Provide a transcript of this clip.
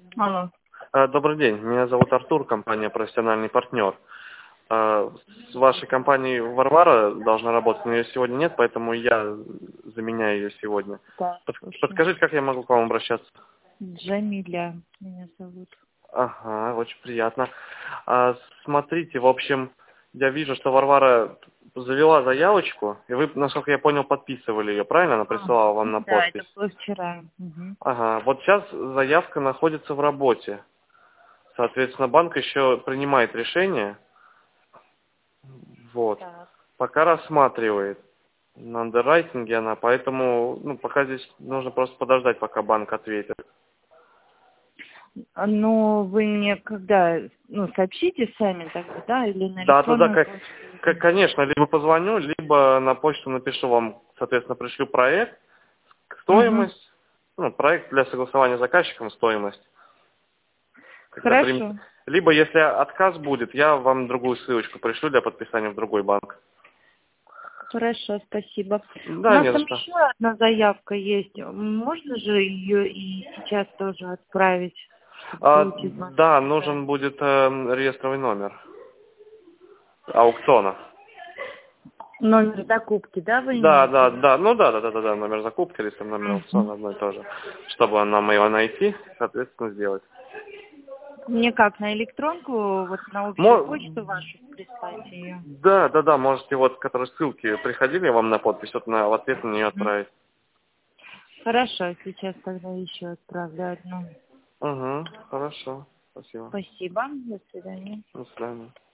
Алло. Добрый день, меня зовут Артур, компания «Профессиональный партнер». С вашей компанией Варвара должна работать, но ее сегодня нет, поэтому я заменяю ее сегодня. Да, слушаю. Подскажите, как я могу к вам обращаться? Джамиля меня зовут. Ага, очень приятно. Смотрите, в общем, я вижу, что Варвара завела заявочку, и вы, насколько я понял, подписывали ее, правильно? Она присылала вам на Да, это подпись. было вчера. Ага, вот сейчас заявка находится в работе. Соответственно, банк еще принимает решение. Вот. Так. Пока рассматривает. На андеррайтинге она, поэтому, пока здесь нужно просто подождать, пока банк ответит. Ну, вы мне когда, сообщите сами тогда, да, или на Да, электронную почту? конечно, либо позвоню, либо на почту напишу вам, соответственно, пришлю проект, Угу. стоимость, проект для согласования с заказчиком, стоимость. Когда примет. Хорошо. Либо, если отказ будет, я вам другую ссылочку пришлю для подписания в другой банк. Хорошо, спасибо. У Да, нас не за там что. еще одна заявка есть. Можно же ее и сейчас тоже отправить, чтобы получить Да, машину? Да. нужен будет реестровый номер аукциона. Номер закупки, да, вы Да, имеете в да, виду? да, да, номер закупки или номер Мгм. аукциона одно и то же. Чтобы нам его найти, соответственно, сделать. Мне как, на электронку, вот на общую Мо- почту вашу прислать ее? да, можете вот, которые ссылки приходили вам на подпись, вот в ответ на нее отправить. Хорошо, сейчас тогда еще отправлю одну. Угу, хорошо, спасибо. Спасибо, до свидания. До свидания.